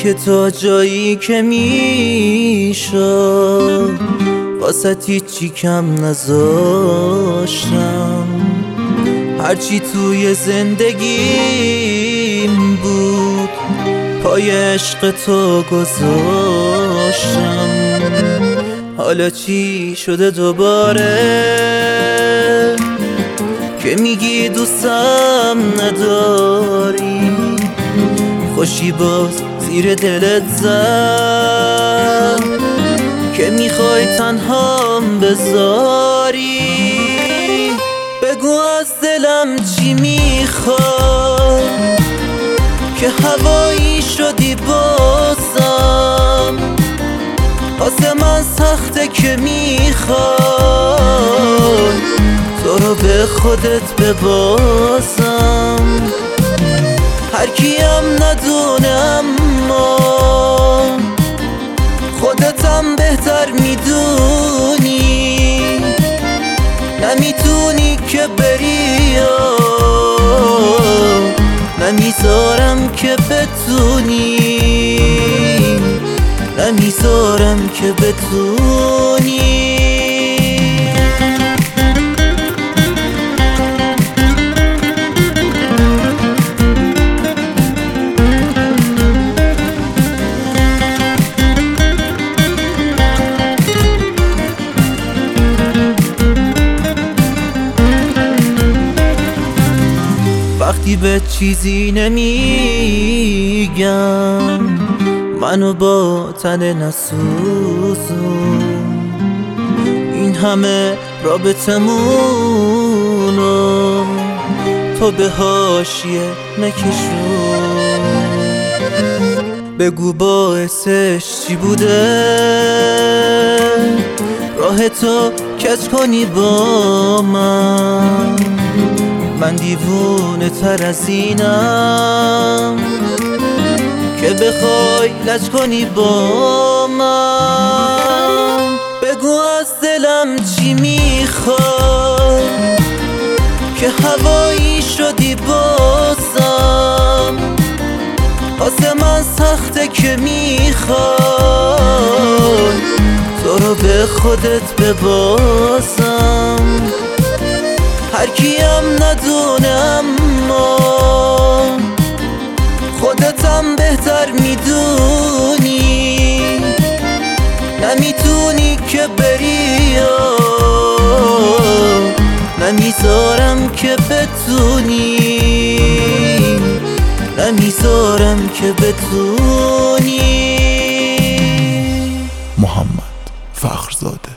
که تا جایی که میشد واسه هیچی کم نذاشتم. هرچی توی زندگیم بود پای عشق تو گذاشتم. حالا چی شده دوباره که میگی دوستم نداری؟ خوشی باز زیر دلت زد که میخوای تنهام بذاری. بگو از دلم چی میخوای که هوایی شدی بازم. واسه من سخته که میخوای تو رو به خودت ببازم. هر کیم ندونه اما خودتم بهتر میدونی. نمیتونی که بری نمیذارم که بتونی. نمیذارم که بتونی. وقتی به چیزی نمیگم منو با تن نسوزون. این همه رابطمونو تو به حاشیه نکشون. بگو باعثش چی بوده راه تو کج کنی با من. من دیوونه تر از اینم که بخوای لج کنی با من. بگو از دلم چی میخوای که هوایی شدی بازم. واسه من سخته که میخوای تو رو به خودت ببازم. هر کیم ندونه اما خودتم بهتر میدونی. نمیتونی که بری نمیذارم که بتونی. نمیذارم که بتونی. محمد فخرزاده.